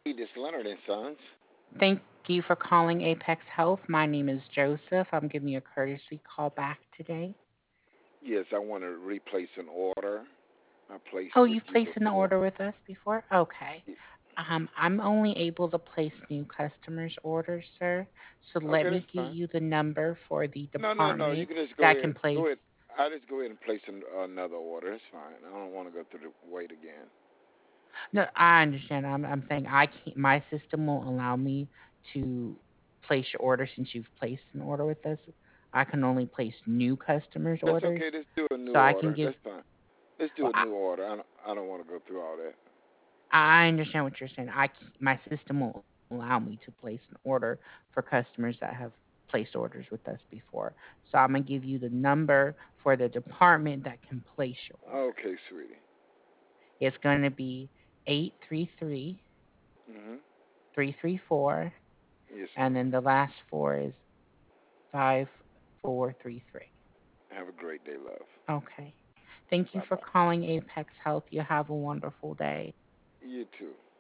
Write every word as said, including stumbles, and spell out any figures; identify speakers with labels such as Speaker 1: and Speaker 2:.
Speaker 1: This is Leonard and Sons.
Speaker 2: Thank you for calling Apex Health. My name is Joseph. I'm giving you a courtesy call back today.
Speaker 1: Yes, I want to replace an order I placed
Speaker 2: Oh,
Speaker 1: with
Speaker 2: you've
Speaker 1: you
Speaker 2: placed an
Speaker 1: before.
Speaker 2: order with us before? Okay.
Speaker 1: Y-
Speaker 2: Um, I'm only able to place new customers' orders, sir. So let
Speaker 1: Okay,
Speaker 2: me
Speaker 1: that's
Speaker 2: give
Speaker 1: fine.
Speaker 2: you the number for the
Speaker 1: No, no, no. You
Speaker 2: department
Speaker 1: can just go
Speaker 2: that
Speaker 1: ahead.
Speaker 2: can
Speaker 1: Go ahead.
Speaker 2: place.
Speaker 1: I just go ahead and place an, another order. It's fine. I don't want to go through the wait again.
Speaker 2: No, I understand. I'm, I'm saying I can't. My system won't allow me to place your order since you've placed an order with us. I can only place new customers'
Speaker 1: That's okay.
Speaker 2: orders.
Speaker 1: Let's do a new
Speaker 2: So I can
Speaker 1: order.
Speaker 2: give.
Speaker 1: That's fine. Let's do
Speaker 2: Well,
Speaker 1: a
Speaker 2: I,
Speaker 1: new order. I don't, I don't want to go through all that.
Speaker 2: I understand what you're saying. I c- my system won't allow me to place an order for customers that have placed orders with us before. So I'm gonna give you the number for the department that can place your order.
Speaker 1: Okay, sweetie.
Speaker 2: It's gonna be eight three three
Speaker 1: Mhm.
Speaker 2: three three four,
Speaker 1: Yes,
Speaker 2: and
Speaker 1: ma'am.
Speaker 2: then the last four is five four three three.
Speaker 1: Have a great day, love.
Speaker 2: Okay. Thank you
Speaker 1: Bye
Speaker 2: for
Speaker 1: bye.
Speaker 2: calling Apex Health. You have a wonderful day.
Speaker 1: You too.